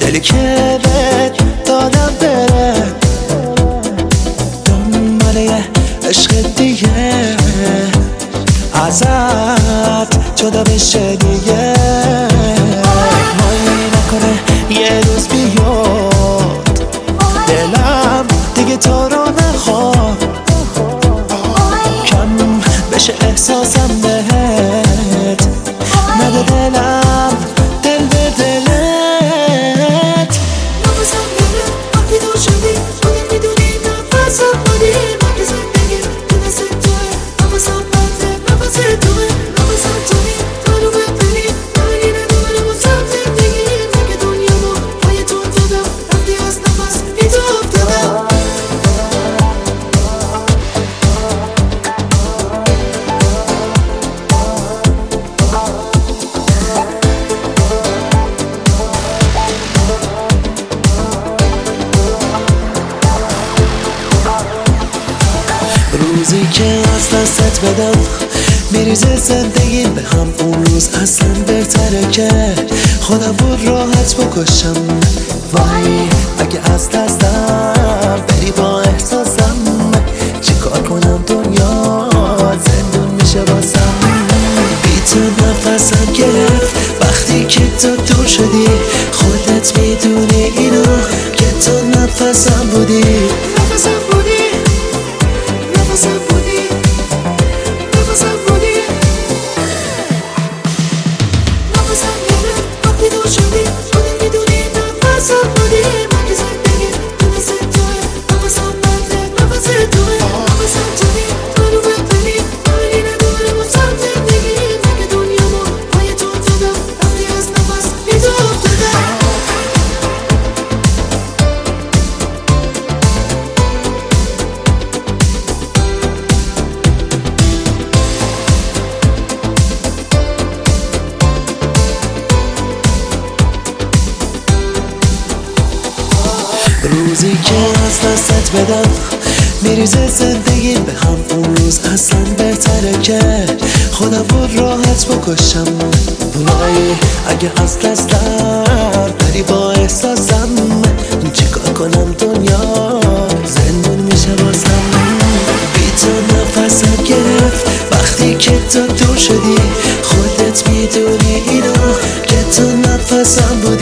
خیلی که بهت دادم برم دنبال یه عشق دیگه ازت جدا بشه دیگه وای نکنه یه روز بیاد دلم دیگه تو رو نخواد کم بشه احساسم بهت نده دلم دل به دلت نفسم میره وقتی دور شدی خودت میدونی نفسم بودی من که زندگی تو دست توه نفسم بنده نفس توه نفسم توی تو رو ببینی داری نداره واسم زندگی من که دنیامو پای تو افتادم رفتی از نفس بی تو افتادم روزی که از دستت بدم میریزه زندگی به هم اون روز اصلا بهتره که خودم بود راحت بکشم وای اگه از دستم بری با احساسم چی کار کنم دنیا زندون میشه بازم بی تو نفسم گرفت وقتی که تو دور شدی خودت میدونی اینو که تو نفسم بودی نفسم بودی نفسم بودی نفسم بودی نفسم گرفت وقتی دور شدی خودت میدونی نفسم بودی من که زندگی تو دست توه نفسم بنده نفس توه نفسم توی تو رو ببینی داری نداره واسم زندگی من که دنیامو پای تو افتادم رفتی از نفس بی تو افتادم روزی که از دستت بدم میریزه زندگی به هم اون روز اصلا بهتره که خودم بود راحت بکشم وای اگه از دستم بری با احساسم چیکار کنم دنیا زندون میشه بازم بی تو نفسم گرفت وقتی که تو دور شدی خودت میدونی اینو که تو نفسم بود